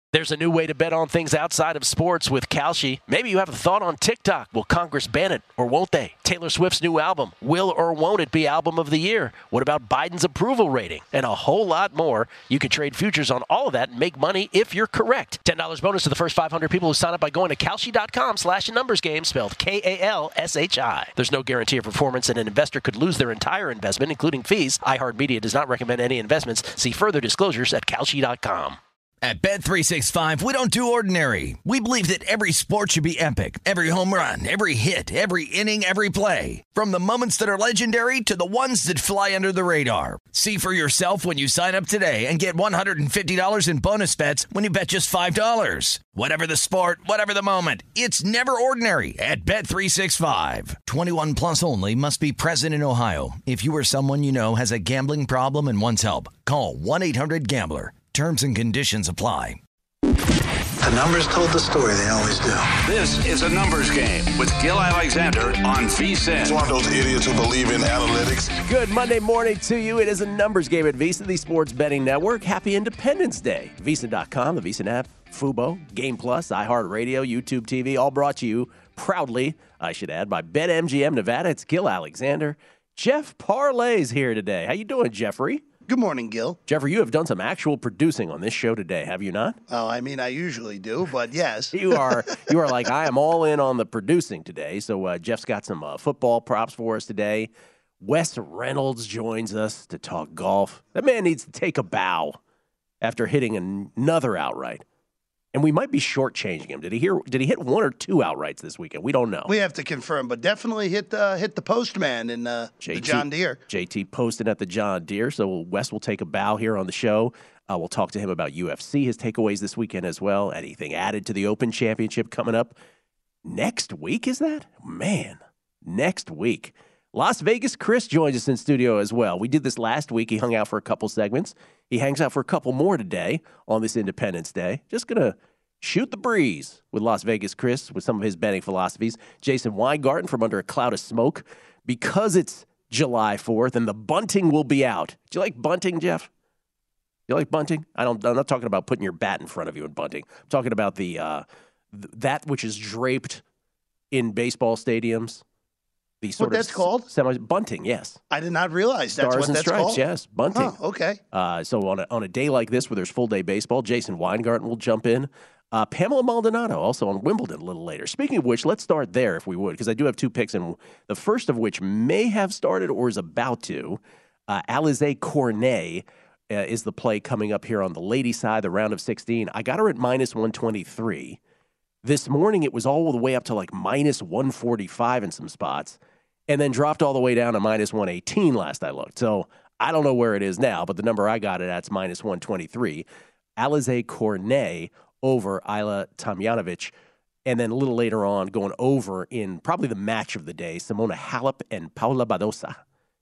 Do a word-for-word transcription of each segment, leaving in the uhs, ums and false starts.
There's a new way to bet on things outside of sports with Kalshi. Maybe you have a thought on TikTok. Will Congress ban it or won't they? Taylor Swift's new album. Will or won't it be album of the year? What about Biden's approval rating? And a whole lot more. You can trade futures on all of that and make money if you're correct. ten dollars bonus to the first five hundred people who sign up by going to Kalshi.com slash numbers game, spelled K A L S H I. There's no guarantee of performance, and an investor could lose their entire investment, including fees. iHeartMedia does not recommend any investments. See further disclosures at Kalshi dot com. At Bet three sixty-five, we don't do ordinary. We believe that every sport should be epic. Every home run, every hit, every inning, every play. From the moments that are legendary to the ones that fly under the radar. See for yourself when you sign up today and get one hundred fifty dollars in bonus bets when you bet just five dollars. Whatever the sport, whatever the moment, it's never ordinary at Bet three sixty-five. twenty-one plus only. Must be present in Ohio. If you or someone you know has a gambling problem and wants help, call one eight hundred gambler. Terms and conditions apply. The numbers told the story. They always do. This is a numbers game with Gil Alexander on VSiN. It's one of those idiots who believe in analytics. Good Monday morning to you. It is a numbers game at VSiN, the Sports Betting Network. Happy Independence Day. VSiN dot com, the VSiN app, Fubo, Game Plus, iHeartRadio, YouTube T V, all brought to you proudly, I should add, by BetMGM Nevada. It's Gil Alexander. Jeff Parlay's here today. How you doing, Jeffrey? Good morning, Gil. Jeffrey, you have done some actual producing on this show today, have you not? Oh, I mean, I usually do, but yes. you are you are like, I am all in on the producing today. So uh, Jeff's got some uh, football props for us today. Wes Reynolds joins us to talk golf. That man needs to take a bow after hitting another outright. And we might be shortchanging him. Did he hear? Did he hit one or two outrights this weekend? We don't know. We have to confirm, but definitely hit the hit the postman in uh, the John Deere. J T posted at the John Deere, so Wes will take a bow here on the show. Uh, we'll talk to him about U F C, his takeaways this weekend as well. Anything added to the Open Championship coming up next week? Is that man? Next week, Las Vegas Chris joins us in studio as well. We did this last week. He hung out for a couple segments. He hangs out for a couple more today on this Independence Day. Just going to shoot the breeze with Las Vegas Chris with some of his betting philosophies. Jason Weingarten from Under a Cloud of Smoke. Because it's July fourth and the bunting will be out. Do you like bunting, Jeff? You like bunting? I don't, I'm not talking about putting your bat in front of you and bunting. I'm talking about the uh, th- that which is draped in baseball stadiums. The sort what that's of called? Semi bunting, yes. I did not realize that's Stars what and that's stripes, called. yes, bunting. Oh, okay. Uh, so on a, on a day like this where there's full day baseball, Jason Weingarten will jump in. Uh, Pamela Maldonado also on Wimbledon a little later. Speaking of which, let's start there if we would, because I do have two picks, and the first of which may have started or is about to. Uh, Alizé Cornet uh, is the play coming up here on the lady side, the round of sixteen. I got her at minus one twenty-three. This morning it was all the way up to like minus one forty-five in some spots. And then dropped all the way down to minus one eighteen last I looked. So I don't know where it is now, but the number I got it at's minus one twenty-three. Alizé Cornet over Ayla Tomljanovic. And then a little later on, going over in probably the match of the day, Simona Halep and Paula Badosa.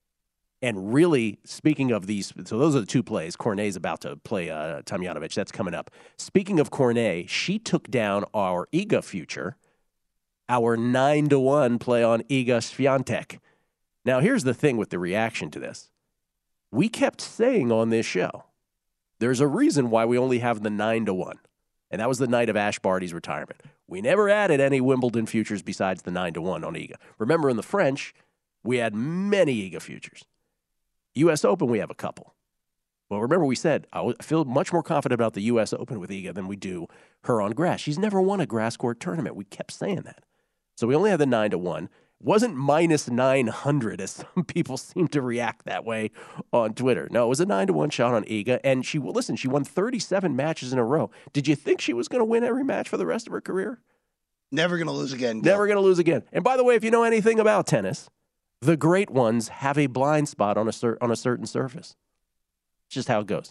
And really, speaking of these, so those are the two plays. Cornet's about to play uh, Tomljanovic. That's coming up. Speaking of Cornet, she took down our I G A future. Our nine to one play on Iga Swiatek. Now, here's the thing with the reaction to this. We kept saying on this show, there's a reason why we only have the nine to one. And that was the night of Ash Barty's retirement. We never added any Wimbledon futures besides the nine to one on Iga. Remember, in the French, we had many Iga futures. U S Open, we have a couple. Well, remember we said, I feel much more confident about the U S Open with Iga than we do her on grass. She's never won a grass court tournament. We kept saying that. So we only have the nine to one. Wasn't minus nine hundred, as some people seem to react that way on Twitter. No, it was a nine to one shot on Iga. And she, well, listen, she won thirty-seven matches in a row. Did you think she was going to win every match for the rest of her career? Never going to lose again. Gil. Never going to lose again. And by the way, if you know anything about tennis, the great ones have a blind spot on a cer- on a certain surface. It's just how it goes.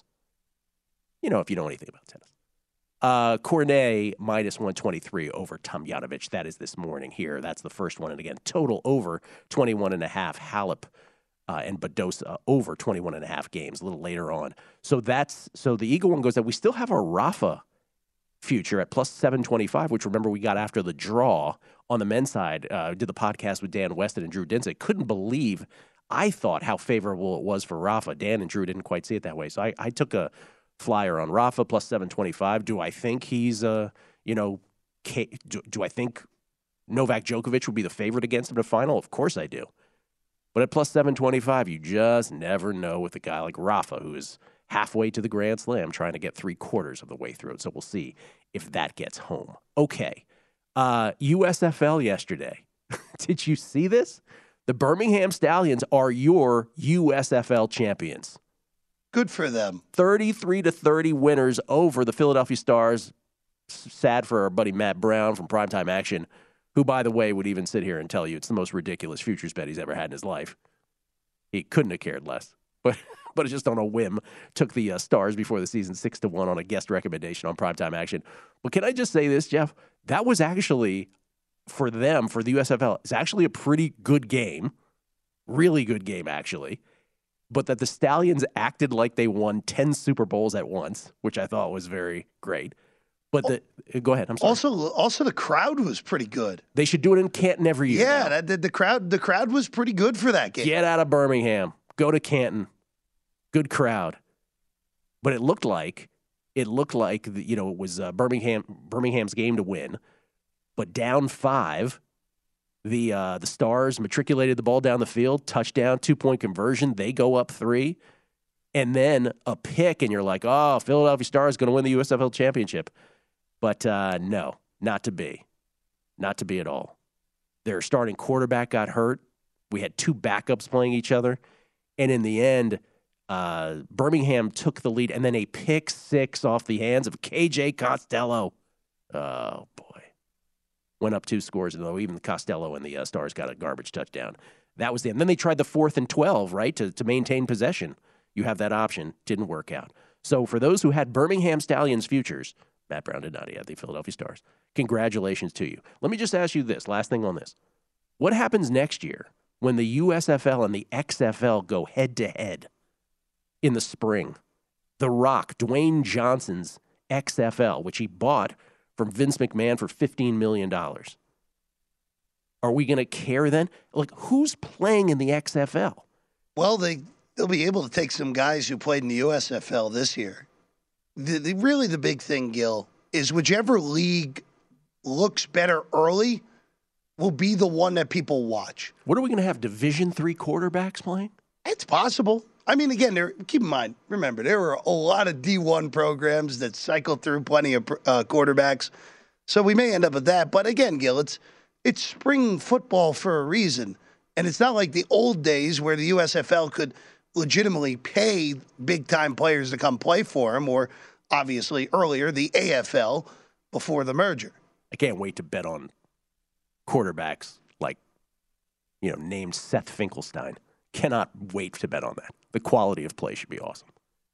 You know, if you know anything about tennis. Uh, Cornet minus one twenty-three over Tomljanovic. That is this morning here. That's the first one. And again, total over twenty-one and a half. Halep uh, and Badosa over twenty-one and a half games a little later on. So that's, so the Eagle one goes that we still have a Rafa future at plus seven twenty-five, which remember we got after the draw on the men's side. Uh, did the podcast with Dan Weston and Drew Dinsick. Couldn't believe, I thought, how favorable it was for Rafa. Dan and Drew didn't quite see it that way. So I, I took a flyer on Rafa, plus seven twenty-five. Do I think he's, uh, you know, do, do I think Novak Djokovic would be the favorite against him in the final? Of course I do. But at plus seven twenty-five, you just never know with a guy like Rafa, who is halfway to the Grand Slam, trying to get three quarters of the way through it. So we'll see if that gets home. Okay. Uh, U S F L yesterday. Did you see this? The Birmingham Stallions are your U S F L champions. Good for them. thirty-three to thirty winners over the Philadelphia Stars. Sad for our buddy Matt Brown from Primetime Action, who, by the way, would even sit here and tell you it's the most ridiculous futures bet he's ever had in his life. He couldn't have cared less. But but it's just on a whim. Took the uh, Stars before the season six to one on a guest recommendation on Primetime Action. But can I just say this, Jeff? That was actually, for them, for the U S F L, it's actually a pretty good game. Really good game, actually. But that the Stallions acted like they won ten Super Bowls at once, which I thought was very great. But the go ahead. I'm sorry. Also, also the crowd was pretty good. They should do it in Canton every year. Yeah, that, the, the crowd the crowd was pretty good for that game. Get out of Birmingham. Go to Canton. Good crowd. But it looked like it looked like the, you know it was uh, Birmingham Birmingham's game to win. But down five, the uh, the Stars matriculated the ball down the field, touchdown, two point conversion. They go up three, and then a pick, and you're like, oh, Philadelphia Stars going to win the U S F L championship. But uh, no, not to be. Not to be at all. Their starting quarterback got hurt. We had two backups playing each other. And in the end, uh, Birmingham took the lead, and then a pick six off the hands of K J Costello. Oh, boy. Went up two scores, though even Costello and the uh, Stars got a garbage touchdown. That was the end. Then they tried the fourth and twelve, right, to, to maintain possession. You have that option. Didn't work out. So for those who had Birmingham Stallions futures, Matt Brown did not. He had the Philadelphia Stars. Congratulations to you. Let me just ask you this, last thing on this. What happens next year when the U S F L and the X F L go head-to-head in the spring? The Rock, Dwayne Johnson's X F L, which he bought from Vince McMahon for fifteen million dollars. Are we going to care then? Like, who's playing in the X F L? Well, they, they'll be able to take some guys who played in the U S F L this year. The, the, really the big thing, Gil, is whichever league looks better early will be the one that people watch. What are we going to have, Division three quarterbacks playing? It's possible. I mean, again, there, keep in mind, remember, there were a lot of D one programs that cycled through plenty of uh, quarterbacks. So we may end up with that. But again, Gil, it's, it's spring football for a reason. And it's not like the old days where the U S F L could legitimately pay big-time players to come play for them, or obviously earlier, the A F L before the merger. I can't wait to bet on quarterbacks like, you know, named Seth Finkelstein. Cannot wait to bet on that. The quality of play should be awesome.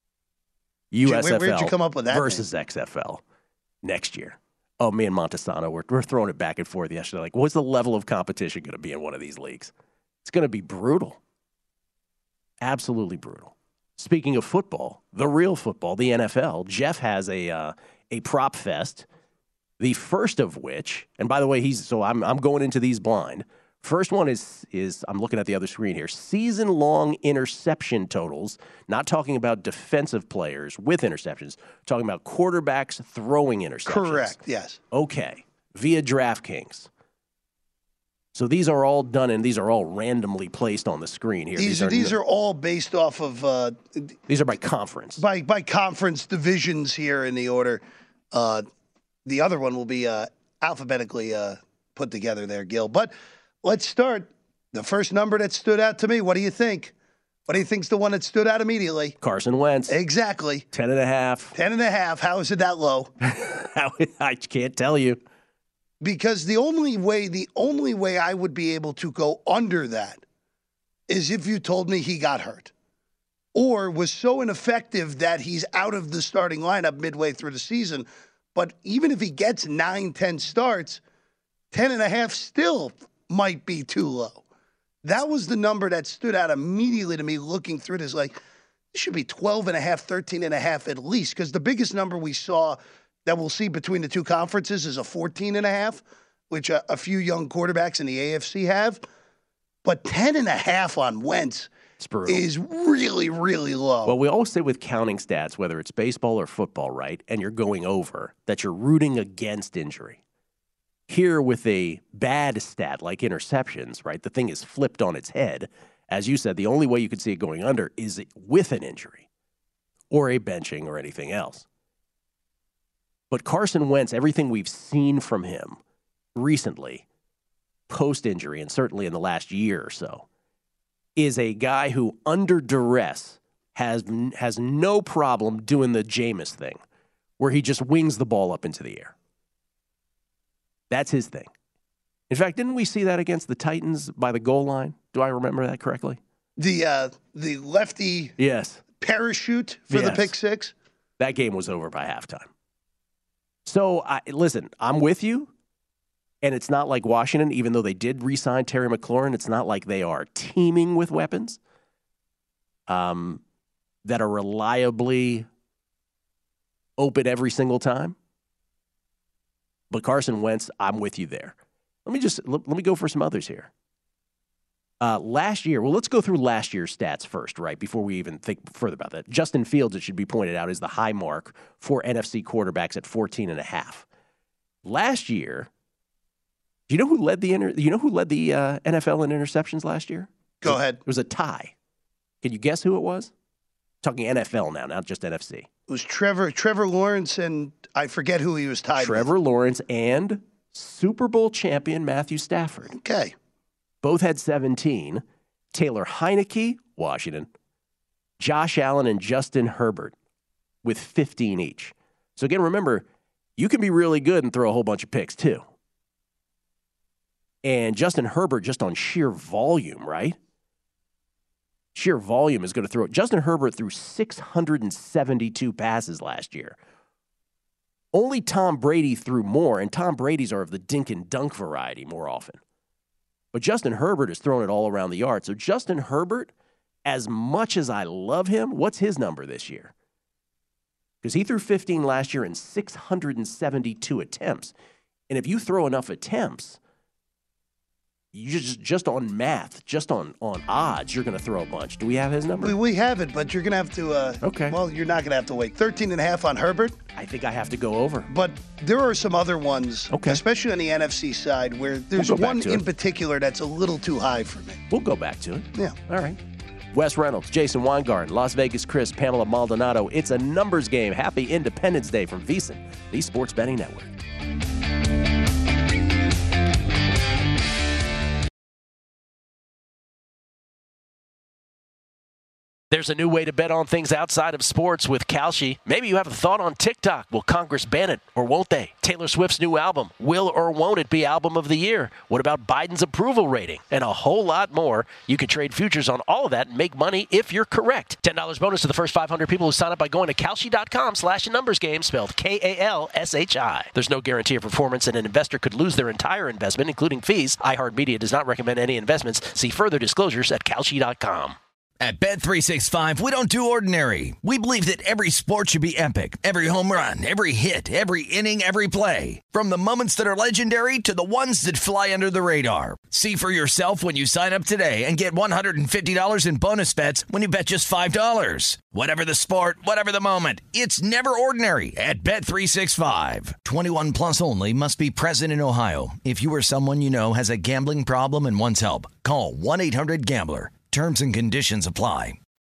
U S F L Where, where'd you come up with that versus name? X F L next year. Oh, me and Montesano, we're, we're throwing it back and forth yesterday. Like, what's the level of competition going to be in one of these leagues? It's going to be brutal. Absolutely brutal. Speaking of football, the real football, the N F L, Jeff has a uh, a prop fest, the first of which, and by the way, he's so I'm I'm going into these blind. First one is is I'm looking at the other screen here. Season long interception totals. Not talking about defensive players with interceptions. Talking about quarterbacks throwing interceptions. Correct. Yes. Okay. Via DraftKings. So these are all done, and these are all randomly placed on the screen here. These, these are are these are all based off of uh, these are by conference, by by conference divisions here in the order. Uh, the other one will be uh, alphabetically uh, put together there, Gil. But let's start. The first number that stood out to me. What do you think? What do you think's the one that stood out immediately? Carson Wentz. Exactly. Ten and a half. Ten and a half. How is it that low? I can't tell you. Because the only way, the only way I would be able to go under that is if you told me he got hurt or was so ineffective that he's out of the starting lineup midway through the season. But even if he gets nine, ten starts, ten and a half still might be too low. That was the number that stood out immediately to me looking through this. Like, it should be twelve and a half, thirteen and a half at least, because the biggest number we saw that we'll see between the two conferences is a fourteen and a half, which a, a few young quarterbacks in the A F C have. But ten and a half on Wentz It's brutal. is really, really low. Well, we always say with counting stats, whether it's baseball or football, right, and you're going over, that you're rooting against injury. Here with a bad stat like interceptions, right, the thing is flipped on its head. As you said, the only way you could see it going under is with an injury or a benching or anything else. But Carson Wentz, everything we've seen from him recently, post-injury, and certainly in the last year or so, is a guy who, under duress, has has no problem doing the Jameis thing, where he just wings the ball up into the air. That's his thing. In fact, didn't we see that against the Titans by the goal line? Do I remember that correctly? The uh, the lefty yes. parachute for yes. the pick six? That game was over by halftime. So, I, listen, I'm with you. And it's not like Washington, even though they did re-sign Terry McLaurin, it's not like they are teeming with weapons um, that are reliably open every single time. But Carson Wentz, I'm with you there. Let me just let, let me go for some others here. Uh, last year, well, let's go through last year's stats first, right, before we even think further about that. Justin Fields, it should be pointed out, is the high mark for N F C quarterbacks at fourteen and a half. Last year, do you know who led the inter- you know who led the uh, N F L in interceptions last year? Go it, ahead. It was a tie. Can you guess who it was? Talking N F L now, not just N F C. It was Trevor Trevor Lawrence, and I forget who he was tied Trevor with. Lawrence and Super Bowl champion Matthew Stafford. Okay. Both had seventeen. Taylor Heineke, Washington. Josh Allen and Justin Herbert with fifteen each. So again, remember, you can be really good and throw a whole bunch of picks too. And Justin Herbert, just on sheer volume, right? Sheer volume is going to throw it. Justin Herbert threw six hundred seventy-two passes last year. Only Tom Brady threw more, and Tom Brady's are of the dink and dunk variety more often. But Justin Herbert is throwing it all around the yard. So Justin Herbert, as much as I love him, what's his number this year? Because he threw fifteen last year in six hundred seventy-two attempts. And if you throw enough attempts, you just just on math, just on, on odds, you're going to throw a bunch. Do we have his number? We, we have it, but you're going to have to, uh, okay. well, you're not going to have to wait. thirteen and a half on Herbert. I think I have to go over. But there are some other ones, okay. especially on the N F C side, where there's we'll one in it. particular that's a little too high for me. We'll go back to it. Yeah. All right. Wes Reynolds, Jason Weingarten, Las Vegas Chris, Pamela Maldonado. It's a numbers game. Happy Independence Day from VSiN, the Sports Betting Network. There's a new way to bet on things outside of sports with Kalshi. Maybe you have a thought on TikTok. Will Congress ban it or won't they? Taylor Swift's new album. Will or won't it be album of the year? What about Biden's approval rating? And a whole lot more. You can trade futures on all of that and make money if you're correct. ten dollars bonus to the first five hundred people who sign up by going to Kalshi.com slash numbers game, spelled K A L S H I. There's no guarantee of performance, and an investor could lose their entire investment, including fees. iHeartMedia does not recommend any investments. See further disclosures at Kalshi dot com. At Bet three sixty-five, we don't do ordinary. We believe that every sport should be epic. Every home run, every hit, every inning, every play. From the moments that are legendary to the ones that fly under the radar. See for yourself when you sign up today and get one hundred fifty dollars in bonus bets when you bet just five dollars. Whatever the sport, whatever the moment, it's never ordinary at Bet three sixty-five. twenty-one plus only. Must be present in Ohio. If you or someone you know has a gambling problem and wants help, call one eight hundred gambler. Terms and conditions apply.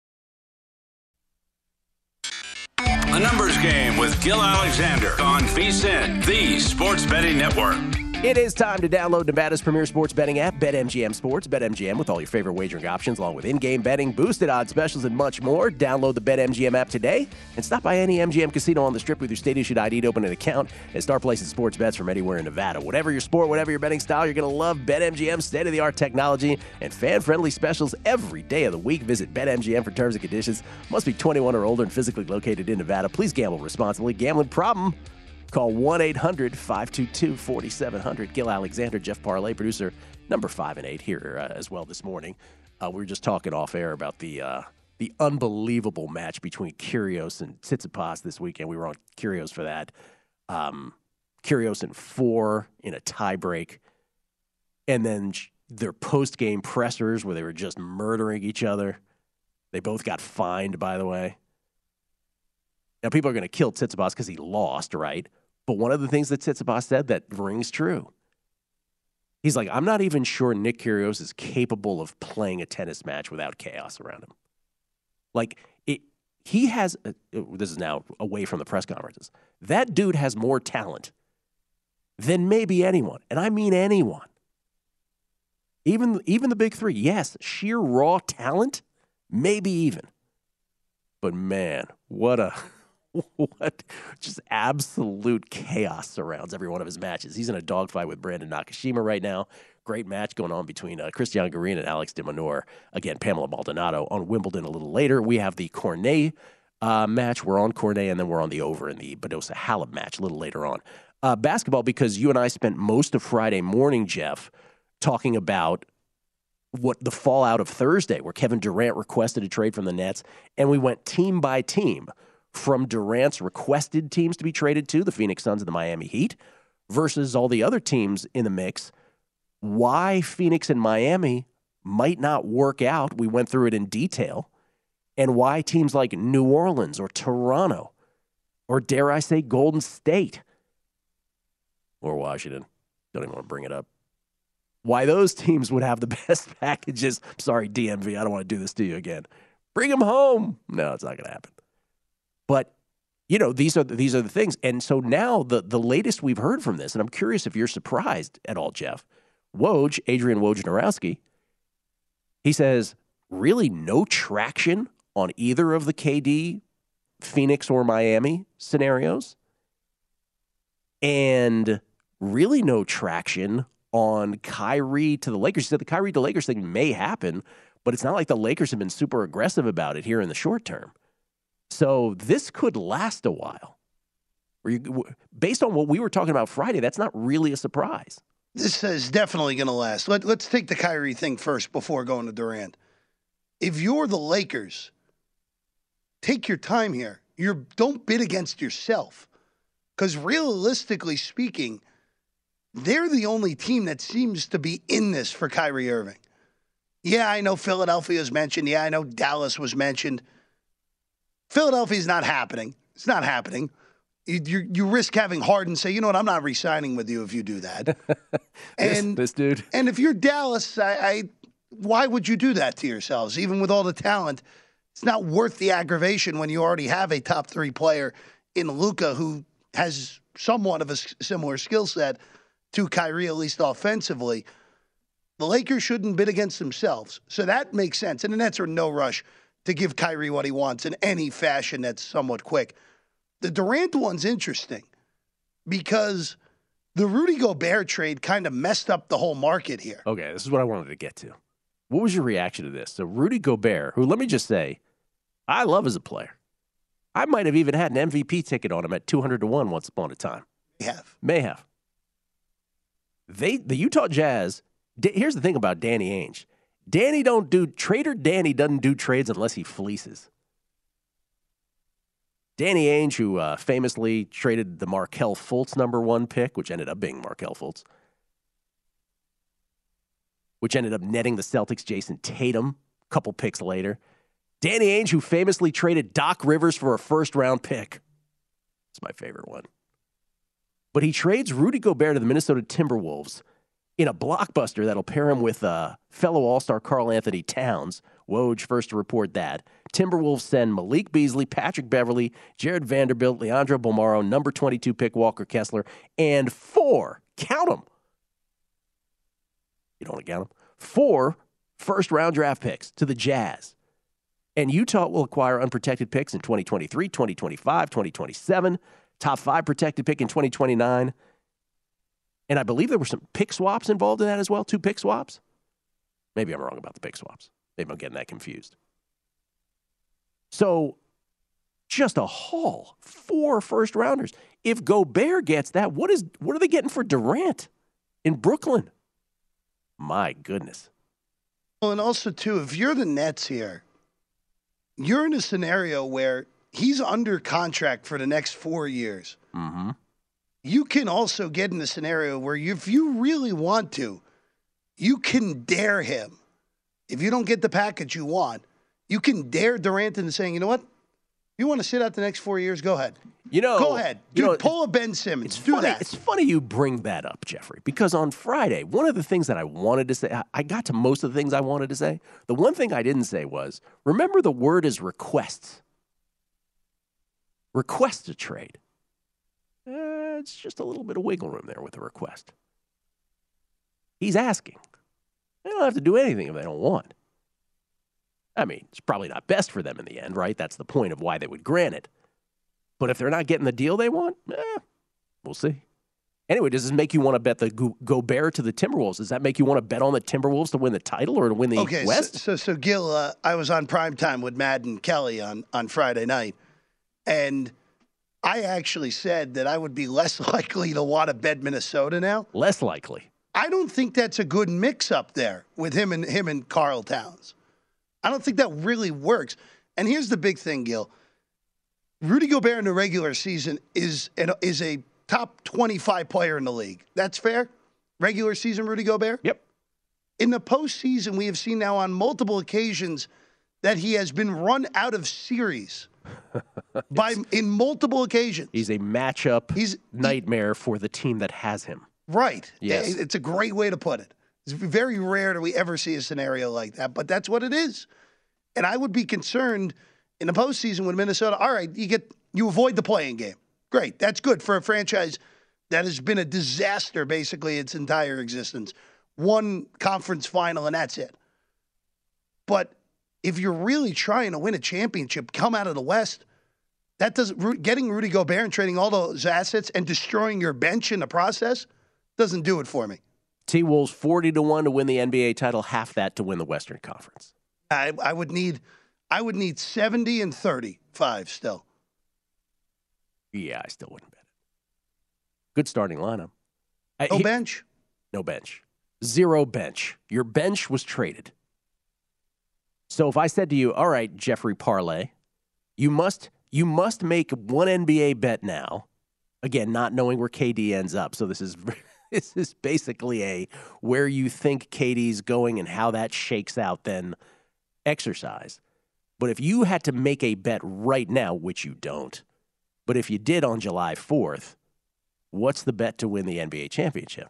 A numbers game with Gil Alexander on VSiN, the Sports Betting Network. It is time to download Nevada's premier sports betting app, BetMGM Sports. BetMGM with all your favorite wagering options, along with in-game betting, boosted odds specials, and much more. Download the BetMGM app today and stop by any M G M casino on the Strip with your state-issued I D to open an account and start placing sports bets from anywhere in Nevada. Whatever your sport, whatever your betting style, you're going to love BetMGM's state-of-the-art technology and fan-friendly specials every day of the week. Visit BetMGM for terms and conditions. Must be twenty-one or older and physically located in Nevada. Please gamble responsibly. Gambling problem? Call one eight hundred five two two four seven zero zero. Gil Alexander, Jeff Parlay, producer number five and eight here uh, as well this morning. Uh, we were just talking off air about the uh, the unbelievable match between Kyrgios and Tsitsipas this weekend. We were on Kyrgios for that. Um, Kyrgios in four in a tiebreak. And then their post-game pressers where they were just murdering each other. They both got fined, by the way. Now, people are going to kill Tsitsipas because he lost, right? But one of the things that Tsitsipas said that rings true. He's like, I'm not even sure Nick Kyrgios is capable of playing a tennis match without chaos around him. Like, it, he has, uh, this is now away from the press conferences, that dude has more talent than maybe anyone. And I mean anyone. Even, even the big three, yes, sheer raw talent, maybe even. But man, what a... What just absolute chaos surrounds every one of his matches. He's in a dogfight with Brandon Nakashima right now. Great match going on between uh, Cristiano Garin and Alex de Minaur. Again, Pamela Maldonado on Wimbledon a little later. We have the Cornet uh, match. We're on Cornet, and then we're on the over in the Badosa Halep match a little later on. Uh, basketball, because you and I spent most of Friday morning, Jeff, talking about what the fallout of Thursday, where Kevin Durant requested a trade from the Nets, and we went team by team. From Durant's requested teams to be traded to, the Phoenix Suns and the Miami Heat, versus all the other teams in the mix, why Phoenix and Miami might not work out. We went through it in detail. And why teams like New Orleans or Toronto, or dare I say Golden State, or Washington, don't even want to bring it up, why those teams would have the best packages. Sorry, D M V, I don't want to do this to you again. Bring them home. No, it's not going to happen. But, you know, these are the, these are the things. And so now the, the latest we've heard from this, and I'm curious if you're surprised at all, Jeff. Woj, Adrian Wojnarowski, he says, really no traction on either of the K D, Phoenix or Miami scenarios. And really no traction on Kyrie to the Lakers. He said the Kyrie to Lakers thing may happen, but it's not like the Lakers have been super aggressive about it here in the short term. So this could last a while. Based on what we were talking about Friday, that's not really a surprise. This is definitely going to last. Let, let's take the Kyrie thing first before going to Durant. If you're the Lakers, take your time here. You're, don't bid against yourself. Because realistically speaking, they're the only team that seems to be in this for Kyrie Irving. Yeah, I know Philadelphia was mentioned. Yeah, I know Dallas was mentioned. Philadelphia's not happening. It's not happening. You, you, you risk having Harden say, you know what, I'm not re-signing with you if you do that. and this, this dude. And if you're Dallas, I, I why would you do that to yourselves? Even with all the talent, it's not worth the aggravation when you already have a top three player in Luka who has somewhat of a similar skill set to Kyrie, at least offensively. The Lakers shouldn't bid against themselves. So that makes sense. And the Nets are in no rush to give Kyrie what he wants in any fashion that's somewhat quick. The Durant one's interesting because the Rudy Gobert trade kind of messed up the whole market here. Okay, this is what I wanted to get to. What was your reaction to this? So Rudy Gobert, who, let me just say, I love as a player. I might have even had an M V P ticket on him at two hundred to one once upon a time. May have. May have. They, the Utah Jazz, here's the thing about Danny Ainge. Danny don't do, Trader Danny doesn't do trades unless he fleeces. Danny Ainge, who uh, famously traded the Markelle Fultz number one pick, which ended up being Markelle Fultz, which ended up netting the Celtics Jason Tatum a couple picks later. Danny Ainge, who famously traded Doc Rivers for a first-round pick. It's my favorite one. But he trades Rudy Gobert to the Minnesota Timberwolves in a blockbuster that'll pair him with uh, fellow All-Star Karl Anthony Towns. Woj first to report that. Timberwolves send Malik Beasley, Patrick Beverley, Jared Vanderbilt, Leandro Bolmaro, number twenty-two pick Walker Kessler, and four, count them. You don't want to count them? Four first-round draft picks to the Jazz. And Utah will acquire unprotected picks in twenty twenty-three, twenty twenty-five, twenty twenty-seven, top five protected pick in twenty twenty-nine. And I believe there were some pick swaps involved in that as well, two pick swaps. Maybe I'm wrong about the pick swaps. Maybe I'm getting that confused. So just a haul, four first-rounders. If Gobert gets that, what is what are they getting for Durant in Brooklyn? My goodness. Well, and also, too, if you're the Nets here, you're in a scenario where he's under contract for the next four years. Mm-hmm. You can also get in a scenario where you, if you really want to, you can dare him. If you don't get the package you want, You can dare Durant into saying, you know what? You want to sit out the next four years? Go ahead. You know, Go ahead. Dude, you know, pull a Ben Simmons. It's Do funny, that. It's funny you bring that up, Jeffrey, because on Friday, one of the things that I wanted to say, I got to most of the things I wanted to say. The one thing I didn't say was, remember the word is requests. Request a trade. Uh, it's just a little bit of wiggle room there with a request. He's asking. They don't have to do anything if they don't want. I mean, it's probably not best for them in the end, right? That's the point of why they would grant it. But if they're not getting the deal they want, eh, we'll see. Anyway, does this make you want to bet the Go- Gobert to the Timberwolves? Does that make you want to bet on the Timberwolves to win the title or to win the okay, West? So, so, so Gil, uh, I was on primetime with Madden Kelly on, on Friday night, and I actually said that I would be less likely to want to bet Minnesota now. Less likely. I don't think that's a good mix up there with him and him and Karl Towns. I don't think that really works. And here's the big thing, Gil. Rudy Gobert in the regular season is an, is a top twenty-five player in the league. That's fair? Regular season Rudy Gobert? Yep. In the postseason, we have seen now on multiple occasions that he has been run out of series by in multiple occasions. He's a matchup He's- nightmare for the team that has him. Right. Yes. It's a great way to put it. It's very rare that we ever see a scenario like that, but that's what it is. And I would be concerned in the postseason with Minnesota. All right, you get you avoid the play-in game. Great. That's good for a franchise that has been a disaster basically its entire existence. One conference final, and that's it. But if you're really trying to win a championship, come out of the West, that doesn't getting Rudy Gobert and trading all those assets and destroying your bench in the process doesn't do it for me. T-Wolves forty to one to win the N B A title, half that to win the Western Conference. I, I would need I would need seventy and thirty-five still. Yeah, I still wouldn't bet it. Good starting lineup. I- No he- bench? No bench. Zero bench. Your bench was traded. So if I said to you, all right, Jeffrey Parlay, you must you must make one N B A bet now. Again, not knowing where K D ends up. So this is this is basically a where you think K D's going and how that shakes out then exercise. But if you had to make a bet right now, which you don't, but if you did on July fourth, what's the bet to win the N B A championship?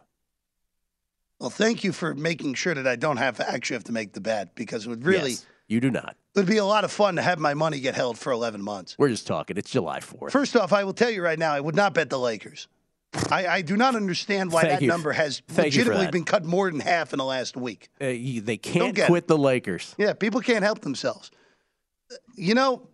Well, thank you for making sure that I don't have to actually have to make the bet because it would really Yes, you do not. it would be a lot of fun to have my money get held for eleven months. We're just talking. It's July fourth. First off, I will tell you right now, I would not bet the Lakers. I, I do not understand why Thank that you. number has Thank you for legitimately that. been cut more than half in the last week. Uh, you, they can't get quit it. the Lakers. Yeah, people can't help themselves. You know,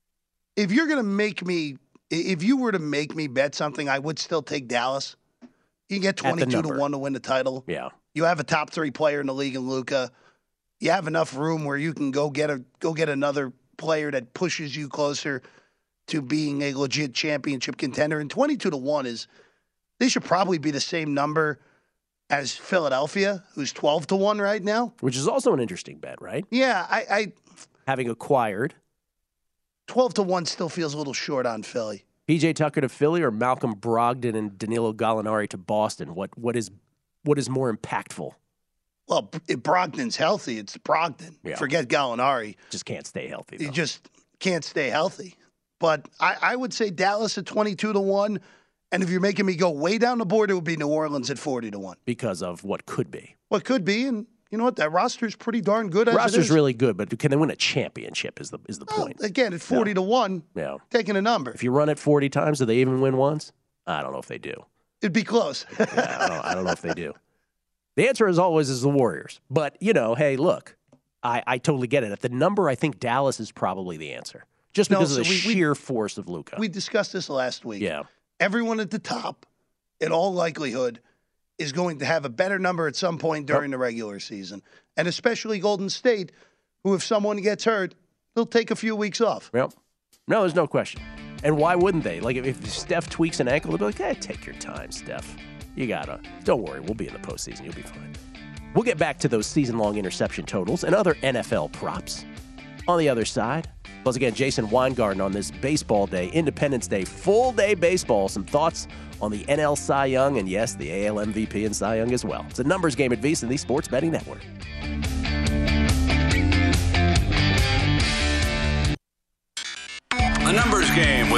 if you're going to make me, if you were to make me bet something, I would still take Dallas. You can get At the twenty-two to number. one to win the title. Yeah. You have a top three player in the league in Luka. You have enough room where you can go get a go get another player that pushes you closer to being a legit championship contender. And twenty-two to one is, they should probably be the same number as Philadelphia, who's twelve to one right now. Which is also an interesting bet, right? Yeah, I, I Having acquired twelve to one still feels a little short on Philly. P J Tucker to Philly or Malcolm Brogdon and Danilo Gallinari to Boston. What what is what is more impactful? Well, if Brogdon's healthy, it's Brogdon. Yeah. Forget Gallinari. Just can't stay healthy. Though. He just can't stay healthy. But I, I would say Dallas at twenty-two to one. And if you're making me go way down the board, it would be New Orleans at forty to one. Because of what could be. What could be, and you know what? That roster's pretty darn good as it Roster's is. really good, but can they win a championship is the is the Well, point. again, at forty Yeah. to one, Yeah. taking a number. If you run it forty times, do they even win once? I don't know if they do. It'd be close. Yeah, I, don't, I don't know if they do. The answer, as always, is the Warriors. But, you know, hey, look, I, I totally get it. At the number, I think Dallas is probably the answer. Just No, because so of the we- we- sheer force of Luka. We discussed this last week. Yeah. Everyone at the top, in all likelihood, is going to have a better number at some point during the regular season. And especially Golden State, who, if someone gets hurt, they'll take a few weeks off. Well, no, there's no question. And why wouldn't they? Like, if, if Steph tweaks an ankle, they'll be like, hey, take your time, Steph. You gotta. Don't worry, we'll be in the postseason. You'll be fine. We'll get back to those season-long interception totals and other N F L props on the other side. Plus, again, Jason Weingarten on this baseball day, Independence Day, full-day baseball. Some thoughts on the N L Cy Young and, yes, the A L M V P and Cy Young as well. It's a numbers game at VSiN, the Sports Betting Network.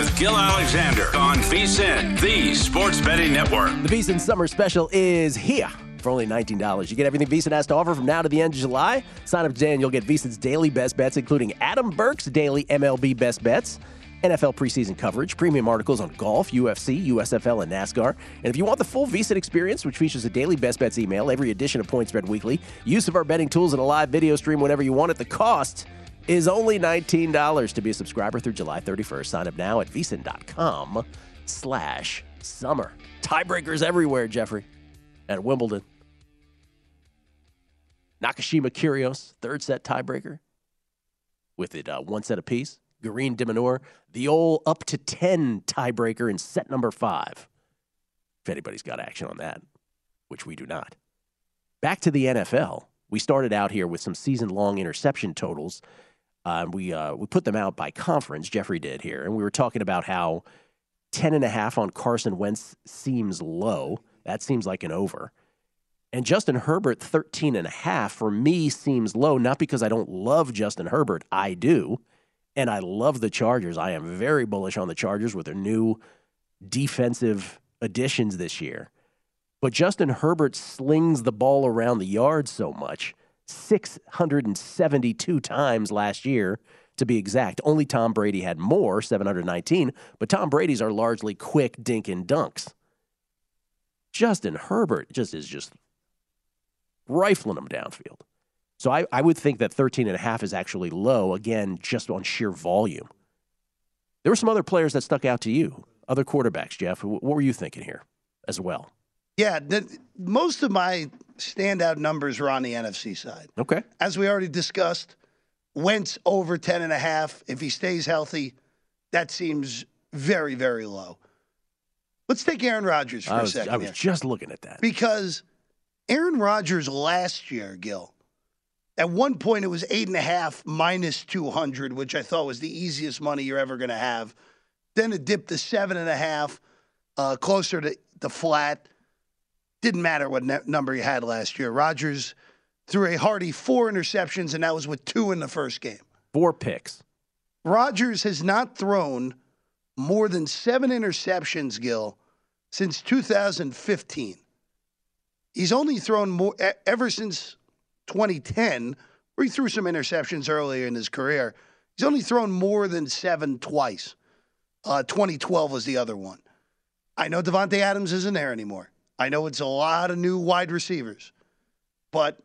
with Gil Alexander on VSiN, the Sports Betting Network. The VSiN Summer Special is here for only nineteen dollars. You get everything VSiN has to offer from now to the end of July. Sign up today and you'll get VSiN's daily best bets, including Adam Burke's daily M L B best bets, N F L preseason coverage, premium articles on golf, U F C, U S F L, and NASCAR. And if you want the full VSiN experience, which features a daily best bets email, every edition of Point Spread Weekly, use of our betting tools, and a live video stream whenever you want it, the cost is only nineteen dollars to be a subscriber through July thirty-first. Sign up now at VSiN.com slash summer. Tiebreakers everywhere, Jeffrey, at Wimbledon. Nakashima Kyrgios, third set tiebreaker with it uh, one set apiece. Garin de Minaur, the old up to ten tiebreaker in set number five. If anybody's got action on that, which we do not. Back to the N F L. We started out here with some season-long interception totals. Uh, we uh, we put them out by conference. Jeffrey did here, and we were talking about how ten and a half on Carson Wentz seems low. That seems like an over. And Justin Herbert, thirteen and a half, for me seems low, not because I don't love Justin Herbert. I do. And I love the Chargers. I am very bullish on the Chargers with their new defensive additions this year. But Justin Herbert slings the ball around the yard so much, six hundred seventy-two times last year, to be exact. Only Tom Brady had more, seven hundred nineteen, but Tom Brady's are largely quick dink and dunks. Justin Herbert just is just rifling them downfield. So I, I would think that thirteen and a half is actually low, again, just on sheer volume. There were some other players that stuck out to you, other quarterbacks, Jeff. What were you thinking here as well? Yeah, the, most of my standout numbers were on the N F C side. Okay. As we already discussed, Wentz over ten and a half. If he stays healthy, that seems very, very low. Let's take Aaron Rodgers for I a was, second. I was here. just looking at that. Because Aaron Rodgers last year, Gil, at one point it was eight and a half minus two hundred, which I thought was the easiest money you're ever going to have. Then it dipped to seven and a half, uh, closer to the flat. Didn't matter what ne- number you had last year. Rodgers threw a hearty four interceptions, and that was with two in the first game. Four picks. Rodgers has not thrown more than seven interceptions, Gil, since two thousand fifteen. He's only thrown more ever since twenty ten, where he threw some interceptions earlier in his career. He's only thrown more than seven twice. Uh, twenty twelve was the other one. I know Devontae Adams isn't there anymore. I know it's a lot of new wide receivers. But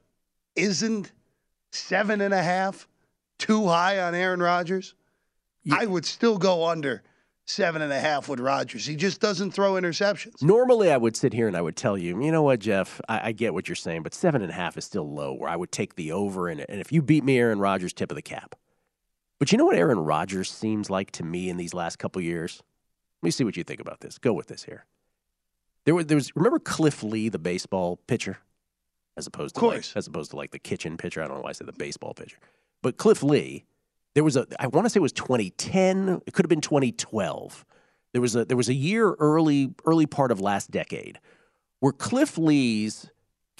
isn't seven and a half too high on Aaron Rodgers? Yeah. I would still go under seven and a half with Rodgers. He just doesn't throw interceptions. Normally, I would sit here and I would tell you, you know what, Jeff, I, I get what you're saying, but seven and a half is still low, where I would take the over, and, and if you beat me, Aaron Rodgers, tip of the cap. But you know what Aaron Rodgers seems like to me in these last couple years? Let me see what you think about this. Go with this here. There was, there was remember Cliff Lee, the baseball pitcher, as opposed to like, as opposed to like the kitchen pitcher. I don't know why I said the baseball pitcher, but Cliff Lee. There was a, I want to say it was twenty ten. It could have been twenty twelve. There was a, there was a year early, early part of last decade where Cliff Lee's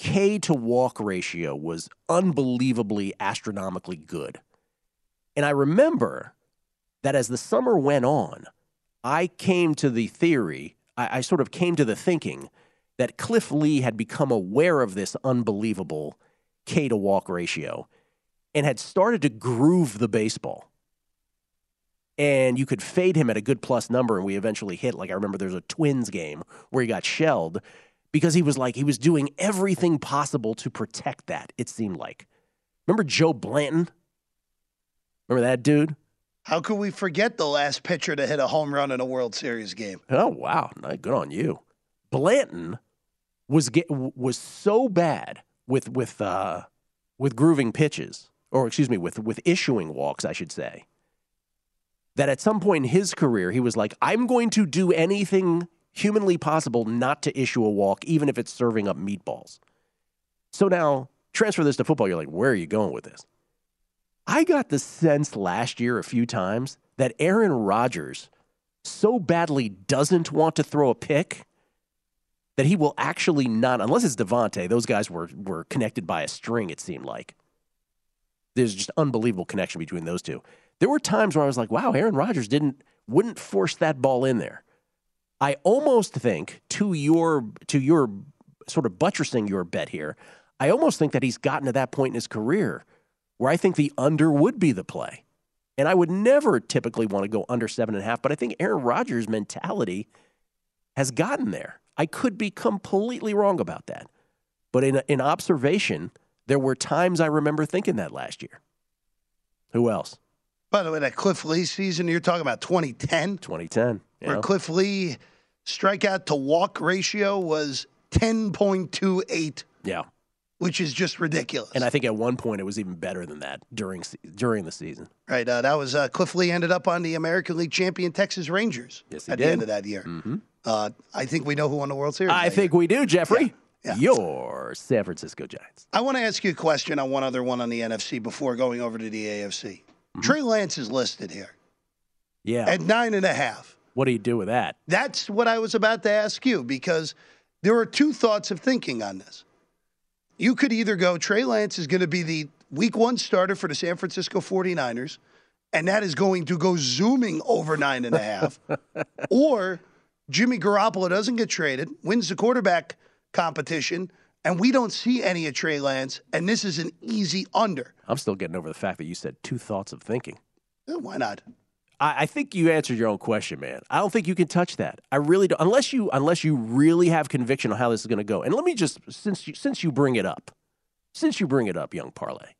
K to walk ratio was unbelievably astronomically good. And I remember that as the summer went on, I came to the theory, I, I sort of came to the thinking that Cliff Lee had become aware of this unbelievable K to walk ratio and had started to groove the baseball. And you could fade him at a good plus number, and we eventually hit, like I remember there's a Twins game where he got shelled because he was like, he was doing everything possible to protect that, it seemed like. Remember Joe Blanton? Remember that dude? How could we forget the last pitcher to hit a home run in a World Series game? Oh, wow. Good on you. Blanton was get, was so bad with with uh, with grooving pitches, or excuse me, with with issuing walks, I should say, that at some point in his career, he was like, I'm going to do anything humanly possible not to issue a walk, even if it's serving up meatballs. So now, transfer this to football. You're like, where are you going with this? I got the sense last year a few times that Aaron Rodgers so badly doesn't want to throw a pick that he will actually not, unless it's Devontae, those guys were were connected by a string, it seemed like. There's just unbelievable connection between those two. There were times where I was like, wow, Aaron Rodgers didn't wouldn't force that ball in there. I almost think, to your to your sort of buttressing your bet here, I almost think that he's gotten to that point in his career where I think the under would be the play. And I would never typically want to go under seven and a half, but I think Aaron Rodgers' mentality has gotten there. I could be completely wrong about that. But in in observation, there were times I remember thinking that last year. Who else? By the way, that Cliff Lee season, you're talking about twenty ten? twenty ten. Where know? Cliff Lee strikeout to walk ratio was ten point two eight. Yeah. Which is just ridiculous. And I think at one point it was even better than that during during the season. Right. Uh, that was uh, Cliff Lee ended up on the American League champion Texas Rangers yes, he at did. the end of that year. Mm-hmm. Uh, I think we know who won the World Series. I think year. we do, Jeffrey. Yeah. Yeah. Your San Francisco Giants. I want to ask you a question on one other one on the N F C before going over to the A F C. Mm-hmm. Trey Lance is listed here. Yeah. At nine and a half. What do you do with that? That's what I was about to ask you, because there are two thoughts of thinking on this. You could either go, Trey Lance is going to be the week one starter for the San Francisco forty-niners, and that is going to go zooming over nine and a half. Or Jimmy Garoppolo doesn't get traded, wins the quarterback competition, and we don't see any of Trey Lance, and this is an easy under. I'm still getting over the fact that you said two thoughts of thinking. Eh, why not? I, I think you answered your own question, man. I don't think you can touch that. I really don't, unless you unless you really have conviction on how this is going to go. And let me just, since you, since you bring it up, since you bring it up, young parlay,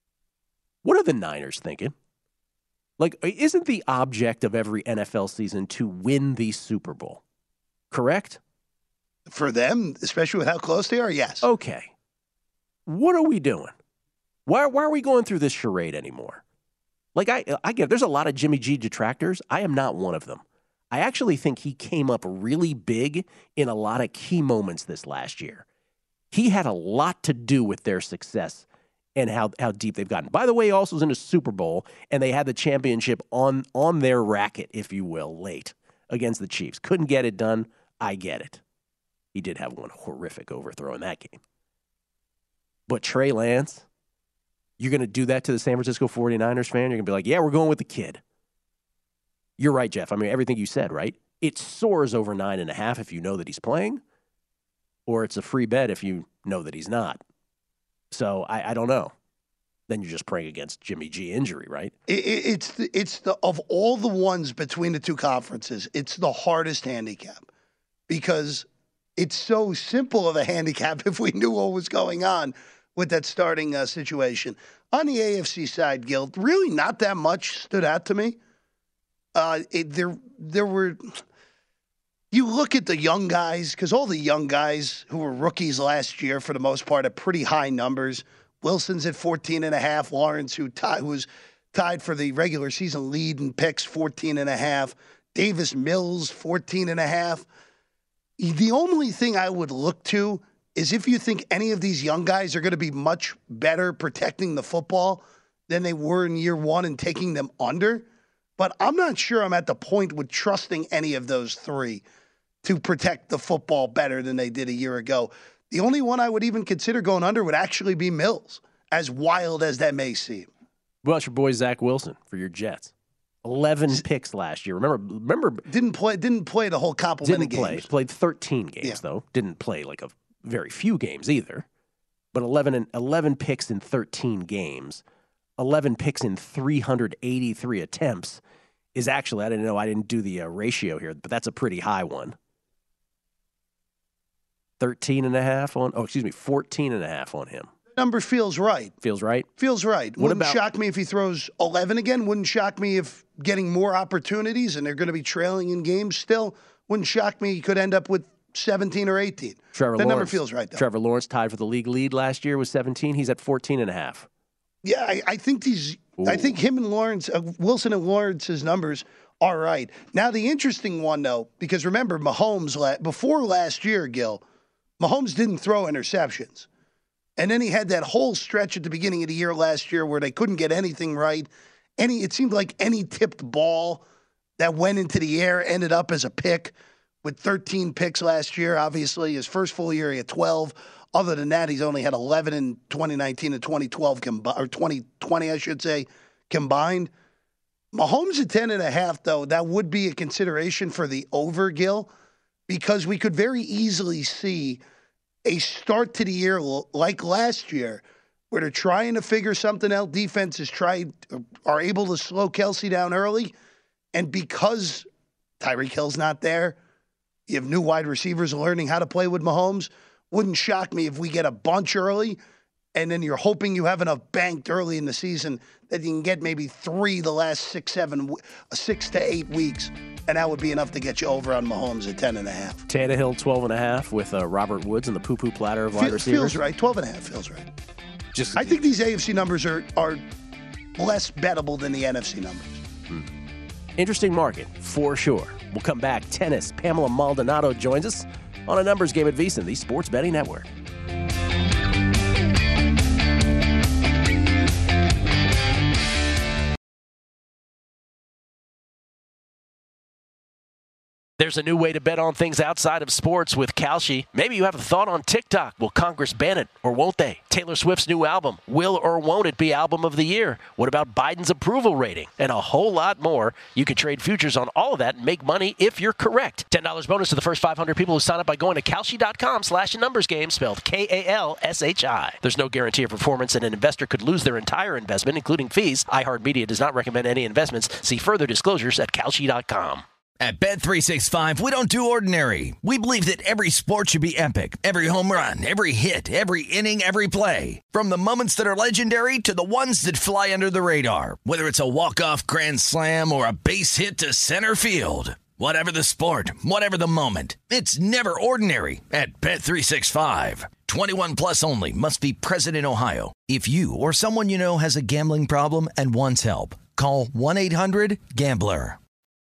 what are the Niners thinking? Like, isn't the object of every N F L season to win the Super Bowl? Correct? For them, especially with how close they are, yes. Okay. What are we doing? Why, why are we going through this charade anymore? Like, I, I get, there's a lot of Jimmy G detractors. I am not one of them. I actually think he came up really big in a lot of key moments this last year. He had a lot to do with their success and how, how deep they've gotten. By the way, he also was in a Super Bowl, and they had the championship on, on their racket, if you will, late against the Chiefs. Couldn't get it done. I get it. He did have one horrific overthrow in that game. But Trey Lance, you're going to do that to the San Francisco forty-niners fan? You're going to be like, yeah, we're going with the kid. You're right, Jeff. I mean, everything you said, right? It soars over nine and a half if you know that he's playing, or it's a free bet if you know that he's not. So I, I don't know. Then you're just praying against Jimmy G injury, right? It, it, it's the, it's the of all the ones between the two conferences, it's the hardest handicap because it's so simple of a handicap if we knew what was going on with that starting uh, situation. On the A F C side, Gil, really not that much stood out to me. Uh, it, there, there were. You look at the young guys, because all the young guys who were rookies last year, for the most part, at pretty high numbers. Wilson's at fourteen and a half. Lawrence, who, tie, who was tied for the regular season lead in picks, fourteen and a half. Davis Mills, fourteen and a half. The only thing I would look to is if you think any of these young guys are going to be much better protecting the football than they were in year one and taking them under. But I'm not sure I'm at the point with trusting any of those three to protect the football better than they did a year ago. The only one I would even consider going under would actually be Mills, as wild as that may seem. What about your boy Zach Wilson for your Jets? eleven picks last year. Remember, remember didn't play didn't play the whole complement didn't of play. games. Played thirteen games Yeah. though. Didn't play like a very few games either. But eleven and eleven picks in thirteen games. eleven picks in three hundred eighty-three attempts is actually, I didn't know, I didn't do the uh, ratio here, but that's a pretty high one. thirteen and a half on, oh, excuse me, fourteen and a half on him. Number feels right. Feels right? Feels right. What Wouldn't about- shock me if he throws eleven again. Wouldn't shock me if getting more opportunities and they're going to be trailing in games still. Wouldn't shock me he could end up with seventeen or eighteen. Trevor that Lawrence. number feels right, though. Trevor Lawrence tied for the league lead last year with seventeen. He's at fourteen and a half. Yeah, I, I think these. Ooh. I think him and Lawrence, uh, Wilson and Lawrence's numbers are right. Now the interesting one though, because remember Mahomes la- before last year, Gil, Mahomes didn't throw interceptions, and then he had that whole stretch at the beginning of the year last year where they couldn't get anything right. Any, it seemed like any tipped ball that went into the air ended up as a pick. With thirteen picks last year, obviously his first full year he had twelve. Other than that, he's only had eleven in twenty nineteen and twenty twelve, combi- or twenty twenty, I should say, combined. Mahomes at ten and a half, though, that would be a consideration for the over, Gil, because we could very easily see a start to the year like last year where they're trying to figure something out. Defenses try, are able to slow Kelsey down early. And because Tyreek Hill's not there, you have new wide receivers learning how to play with Mahomes. Wouldn't shock me if we get a bunch early, and then you're hoping you have enough banked early in the season that you can get maybe three the last six, seven, six to eight weeks, and that would be enough to get you over on Mahomes at ten and a half. Tannehill twelve and a half with uh, Robert Woods and the poo-poo platter of wide Fe- receivers. Feels right. twelve and a half feels right. Just, I think these A F C numbers are are less bettable than the N F C numbers. Hmm. Interesting market, for sure. We'll come back. Tennis. Pamela Maldonado joins us on a numbers game at VSiN, the Sports Betting Network. There's a new way to bet on things outside of sports with Kalshi. Maybe you have a thought on TikTok. Will Congress ban it or won't they? Taylor Swift's new album. Will or won't it be album of the year? What about Biden's approval rating? And a whole lot more. You can trade futures on all of that and make money if you're correct. ten dollars bonus to the first five hundred people who sign up by going to Kalshi.com slash numbers game, spelled K A L S H I. There's no guarantee of performance, and an investor could lose their entire investment, including fees. iHeartMedia does not recommend any investments. See further disclosures at Kalshi dot com. At Bet three sixty-five, we don't do ordinary. We believe that every sport should be epic. Every home run, every hit, every inning, every play. From the moments that are legendary to the ones that fly under the radar. Whether it's a walk-off grand slam or a base hit to center field. Whatever the sport, whatever the moment. It's never ordinary at Bet three sixty-five. twenty-one plus only. Must be present in Ohio. If you or someone you know has a gambling problem and wants help, call one eight hundred gambler.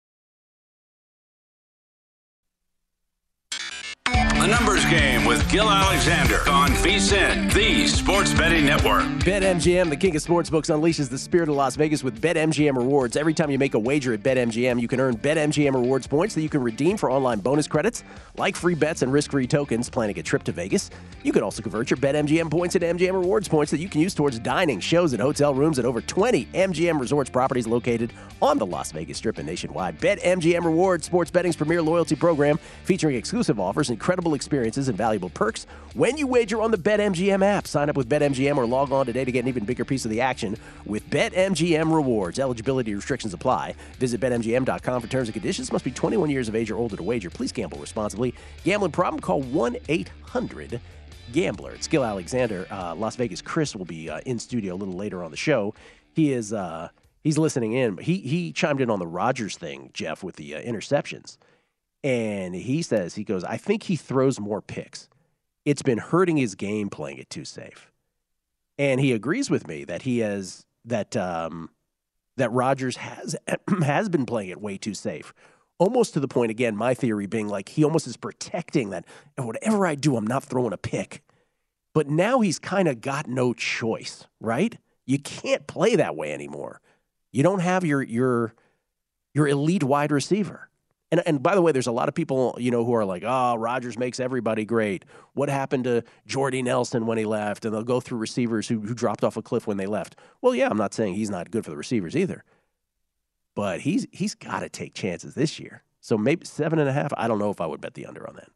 A numbers game with Gil Alexander on VSiN, the Sports Betting Network. BetMGM, the king of sportsbooks, unleashes the spirit of Las Vegas with BetMGM rewards. Every time you make a wager at BetMGM, you can earn BetMGM rewards points that you can redeem for online bonus credits, like free bets and risk-free tokens planning a trip to Vegas. You can also convert your BetMGM points into M G M rewards points that you can use towards dining, shows, and hotel rooms at over twenty M G M Resorts properties located on the Las Vegas Strip and nationwide. BetMGM Rewards, sports betting's premier loyalty program, featuring exclusive offers, incredible experiences, and valuable perks when you wager on the BetMGM app. Sign up with BetMGM or log on today to get an even bigger piece of the action with BetMGM Rewards. Eligibility restrictions apply. Visit Bet M G M dot com for terms and conditions. Must be twenty-one years of age or older to wager. Please gamble responsibly. Gambling problem? Call one eight hundred gambler. It's Gil Alexander. Uh, Las Vegas Chris will be uh, in studio a little later on the show. He is uh, he's listening in. He he chimed in on the Rodgers thing, Jeff, with the uh, interceptions. And he says, he goes, I think he throws more picks. It's been hurting his game playing it too safe. And he agrees with me that he has, that um, that Rodgers has has been playing it way too safe. Almost to the point, again, my theory being like he almost is protecting that, and whatever I do, I'm not throwing a pick. But now he's kind of got no choice, right? You can't play that way anymore. You don't have your your your elite wide receiver. And and by the way, there's a lot of people, you know, who are like, oh, Rodgers makes everybody great. What happened to Jordy Nelson when he left? And they'll go through receivers who, who dropped off a cliff when they left. Well, yeah, I'm not saying he's not good for the receivers either. But he's he's got to take chances this year. So maybe seven and a half. I don't know if I would bet the under on that.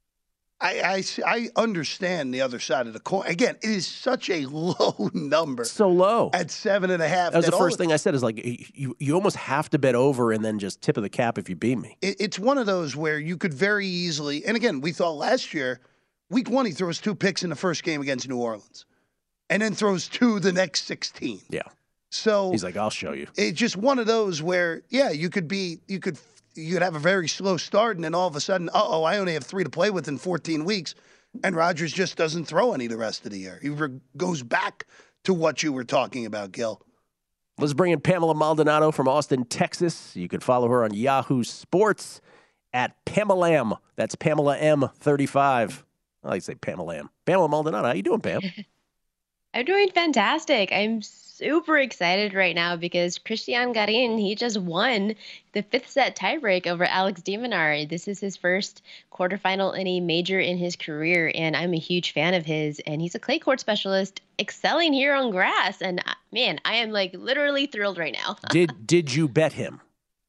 I, I, I understand the other side of the coin. Again, it is such a low number. So low. At seven and a half. That was the first thing I said is like, you, you almost have to bet over and then just tip of the cap if you beat me. It, it's one of those where you could very easily, and again, we thought last year, week one, he throws two picks in the first game against New Orleans and then throws two the next sixteen. Yeah. So he's like, I'll show you. It's just one of those where, yeah, you could be, you could you could have a very slow start, and then all of a sudden, uh-oh, I only have three to play with in fourteen weeks, and Rodgers just doesn't throw any the rest of the year. He re- goes back to what you were talking about, Gil. Let's bring in Pamela Maldonado from Austin, Texas. You can follow her on Yahoo Sports at Pamela M. That's Pamela M thirty-five. I like to say Pamela M. Pamela Maldonado, how you doing, Pam? I'm doing fantastic. I'm super excited right now because Cristian Garin, he just won the fifth set tiebreak over Alex de Minaur. This is his first quarterfinal in a major in his career, and I'm a huge fan of his. And he's a clay court specialist excelling here on grass. And uh, man, I am like literally thrilled right now. did did you bet him?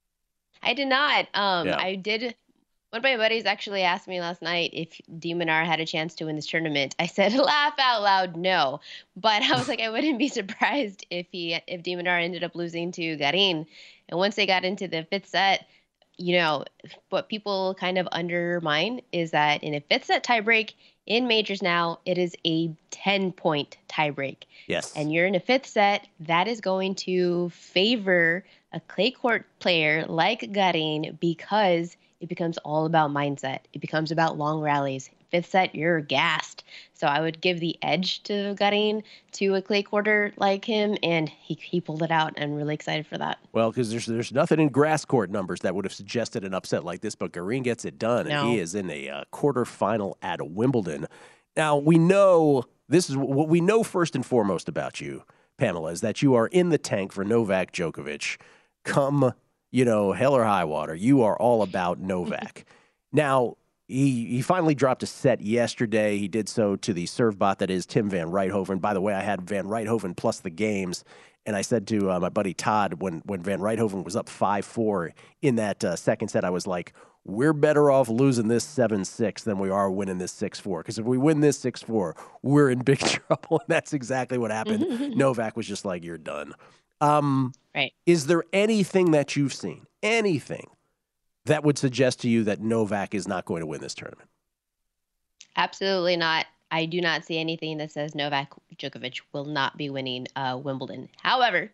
I did not. Um, Yeah. I did. One of my buddies actually asked me last night if de Minaur had a chance to win this tournament. I said, laugh out loud, no. But I was like, I wouldn't be surprised if he if de Minaur ended up losing to Garin. And once they got into the fifth set, you know, what people kind of undermine is that in a fifth set tiebreak in majors now, it is a ten-point tiebreak. Yes. And you're in a fifth set, that is going to favor a clay court player like Garin because it becomes all about mindset. It becomes about long rallies. Fifth set, you're gassed. So I would give the edge to Garin to a clay courter like him, and he he pulled it out. I'm really excited for that. Well, because there's there's nothing in grass court numbers that would have suggested an upset like this, but Garin gets it done, and No. he is in a uh, quarterfinal at Wimbledon. Now, we know, this is what we know first and foremost about you, Pamela, is that you are in the tank for Novak Djokovic. Come, you know, hell or high water, you are all about Novak. Now, he he finally dropped a set yesterday. He did so to the serve bot that is Tim Van Rijthoven. By the way, I had Van Rijthoven plus the games, and I said to uh, my buddy Todd when, when Van Rijthoven was up five four in that uh, second set, I was like, we're better off losing this seven six than we are winning this six four. Because if we win this six four, we're in big trouble. And that's exactly what happened. Novak was just like, you're done. Um, Right. Is there anything that you've seen, anything that would suggest to you that Novak is not going to win this tournament? Absolutely not. I do not see anything that says Novak Djokovic will not be winning uh, Wimbledon. However,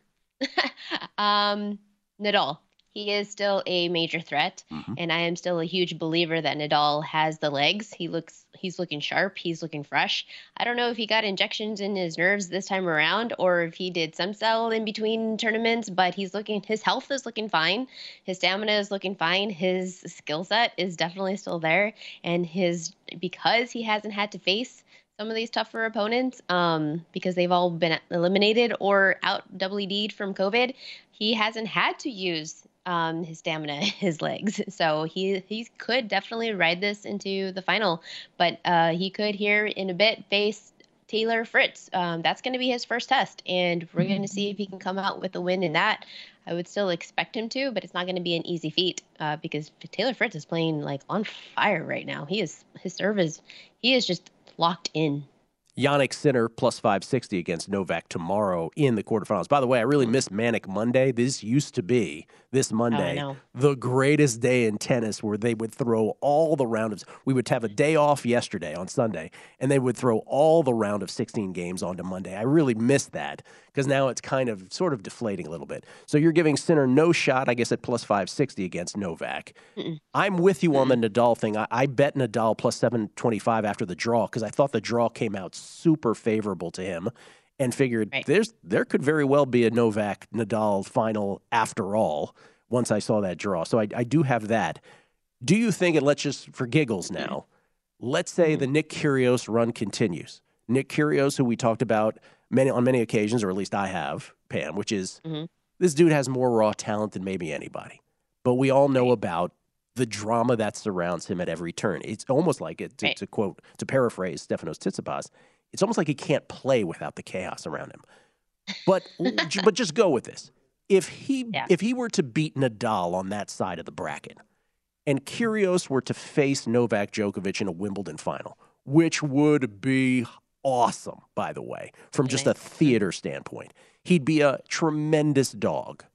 um, Nadal, he is still a major threat, Mm-hmm. and I am still a huge believer that Nadal has the legs. He looks, he's looking sharp. He's looking fresh. I don't know if he got injections in his nerves this time around or if he did some cell in between tournaments, but he's looking, his health is looking fine. His stamina is looking fine. His skill set is definitely still there, and his, because he hasn't had to face some of these tougher opponents, um, because they've all been eliminated or out W D'd from COVID, he hasn't had to use um, his stamina, his legs. So he he could definitely ride this into the final, but uh, he could here in a bit face Taylor Fritz. Um, that's going to be his first test, and we're going to see if he can come out with a win in that. I would still expect him to, but it's not going to be an easy feat uh, because Taylor Fritz is playing like on fire right now. He is his serve is he is just locked in. Yannick Sinner plus five sixty against Novak tomorrow in the quarterfinals. By the way, I really miss Manic Monday. This used to be, this Monday, know. the greatest day in tennis where they would throw all the round of, we would have a day off yesterday on Sunday, and they would throw all the round of sixteen games onto Monday. I really miss that because now it's kind of sort of deflating a little bit. So you're giving Sinner no shot, I guess, at plus five sixty against Novak. Mm-mm. I'm with you on the Nadal thing. I, I bet Nadal plus seven twenty-five after the draw because I thought the draw came out super favorable to him and figured right. there's there could very well be a Novak Nadal final after all once I saw that draw. So I, I do have that. Do you think, and let's just for giggles now, let's say mm-hmm. the Nick Kyrgios run continues. Nick Kyrgios, who we talked about many on many occasions, or at least I have, Pam, which is mm-hmm. this dude has more raw talent than maybe anybody. But we all know right. about the drama that surrounds him at every turn. It's almost like it, to, right. to quote, to paraphrase Stefanos Tsitsipas, it's almost like he can't play without the chaos around him. But but just go with this. If he yeah. if he were to beat Nadal on that side of the bracket, and Kyrgios were to face Novak Djokovic in a Wimbledon final, which would be awesome, by the way, from just a theater standpoint, he'd be a tremendous dog.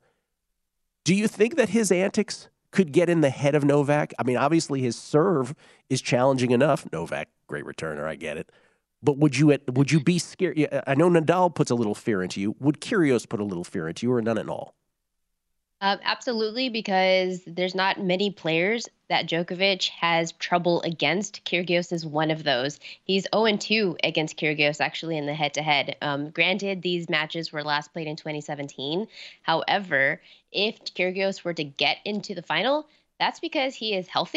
Do you think that his antics could get in the head of Novak? I mean, obviously his serve is challenging enough. Novak, great returner, I get it. But would you would you be scared? I know Nadal puts a little fear into you. Would Kyrgios put a little fear into you, or none at all? Um, absolutely, because there's not many players that Djokovic has trouble against. Kyrgios is one of those. He's oh and two against Kyrgios, actually, in the head-to-head. Um, granted, these matches were last played in twenty seventeen. However, if Kyrgios were to get into the final, that's because he is healthy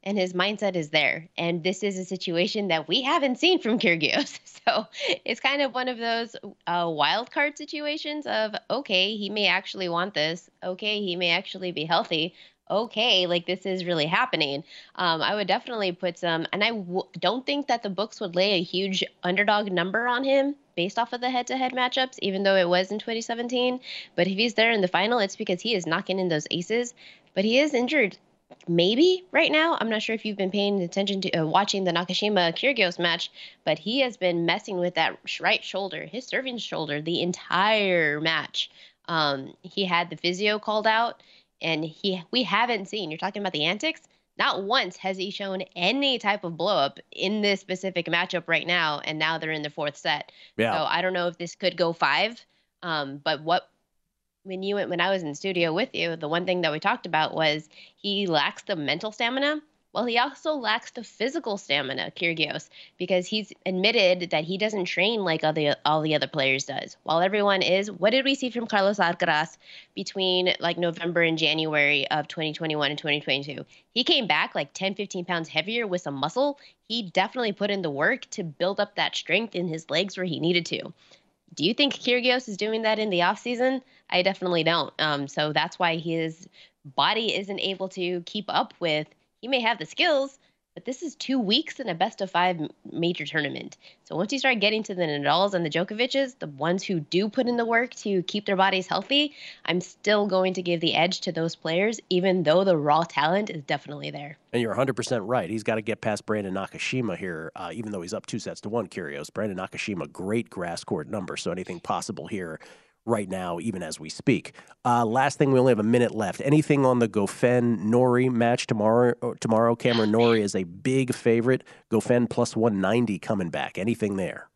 and his mindset is there. And this is a situation that we haven't seen from Kyrgios. So it's kind of one of those uh, wild card situations of, okay, he may actually want this. Okay, he may actually be healthy. Okay, like this is really happening. Um, I would definitely put some, and I w- don't think that the books would lay a huge underdog number on him based off of the head-to-head matchups, even though it was in twenty seventeen. But if he's there in the final, it's because he is knocking in those aces. But he is injured, maybe right now. I'm not sure if you've been paying attention to uh, watching the Nakashima-Kyrgios match, but he has been messing with that right shoulder, his serving shoulder, the entire match. Um, he had the physio called out. And he, we haven't seen, you're talking about the antics, not once has he shown any type of blow up in this specific matchup right now. And now they're in the fourth set. Yeah. So I don't know if this could go five. Um, but what, when you went, when I was in the studio with you, the one thing that we talked about was he lacks the mental stamina. Well, he also lacks the physical stamina, Kyrgios, because he's admitted that he doesn't train like all the, all the other players does. While everyone is, what did we see from Carlos Alcaraz between like November and January of twenty twenty-one and twenty twenty-two? He came back like ten, fifteen pounds heavier with some muscle. He definitely put in the work to build up that strength in his legs where he needed to. Do you think Kyrgios is doing that in the offseason? I definitely don't. Um, so that's why his body isn't able to keep up with. He may have the skills, but this is two weeks in a best of five major tournament. So once you start getting to the Nadals and the Djokovic's, the ones who do put in the work to keep their bodies healthy, I'm still going to give the edge to those players, even though the raw talent is definitely there. And you're one hundred percent right. He's got to get past Brandon Nakashima here, uh, even though he's up two sets to one, Kyrgios. Brandon Nakashima, great grass court number, so anything possible here right now, even as we speak. Uh, last thing, we only have a minute left. Anything on the Goffin-Norrie match tomorrow? Tomorrow, Cameron Norrie is a big favorite. Goffin plus one ninety coming back. Anything there?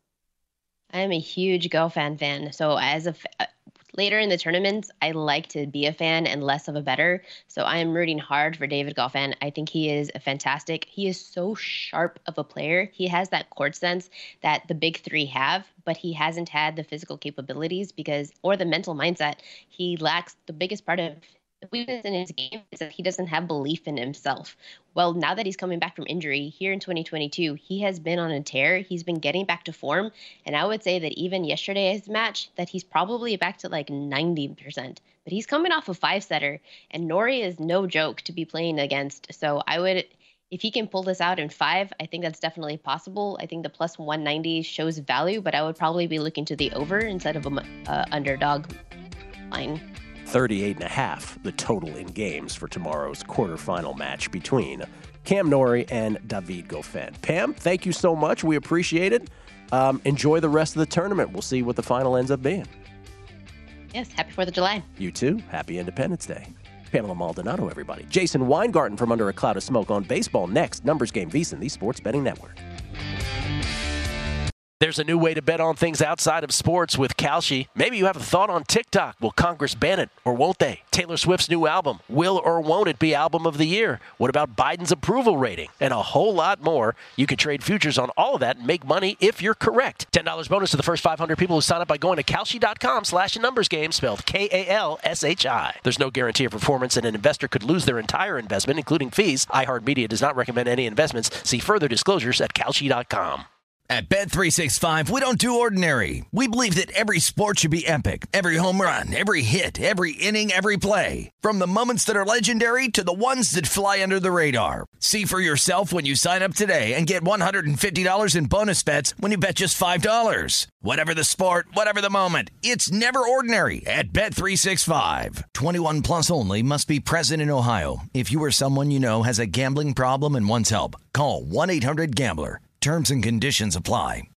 I am a huge Goffin fan. So as a uh, later in the tournaments, I like to be a fan and less of a better. So I am rooting hard for David Goffin. I think he is fantastic. He is so sharp of a player. He has that court sense that the big three have, but he hasn't had the physical capabilities because, or the mental mindset. He lacks the biggest part of the weakness in his game is that he doesn't have belief in himself. Well, now that he's coming back from injury here in twenty twenty-two, he has been on a tear. He's been getting back to form. And I would say that even yesterday's match, that he's probably back to like ninety percent. But he's coming off a five-setter, and Norrie is no joke to be playing against. So I would, if he can pull this out in five, I think that's definitely possible. I think the plus one ninety shows value, but I would probably be looking to the over instead of a uh, underdog line. thirty-eight and a half the total in games for tomorrow's quarterfinal match between Cam Norrie and David Goffin. Pam, thank you so much. We appreciate it. Um, enjoy the rest of the tournament. We'll see what the final ends up being. Yes, happy fourth of July. You too. Happy Independence Day. Pamela Maldonado, everybody. Jason Weingarten from Under a Cloud of Smoke on baseball next. Numbers Game VSiN, the Sports Betting Network. There's a new way to bet on things outside of sports with Kalshi. Maybe you have a thought on TikTok. Will Congress ban it or won't they? Taylor Swift's new album. Will or won't it be Album of the Year? What about Biden's approval rating? And a whole lot more. You can trade futures on all of that and make money if you're correct. ten dollars bonus to the first five hundred people who sign up by going to Kalshi.com slash numbers game, spelled K A L S H I. There's no guarantee of performance, and an investor could lose their entire investment, including fees. iHeartMedia does not recommend any investments. See further disclosures at Kalshi dot com. At Bet three sixty-five, we don't do ordinary. We believe that every sport should be epic. Every home run, every hit, every inning, every play. From the moments that are legendary to the ones that fly under the radar. See for yourself when you sign up today and get one hundred fifty dollars in bonus bets when you bet just five dollars. Whatever the sport, whatever the moment, it's never ordinary at Bet three sixty-five. twenty-one plus only. Must be present in Ohio. If you or someone you know has a gambling problem and wants help, call one eight hundred gambler. Terms and conditions apply.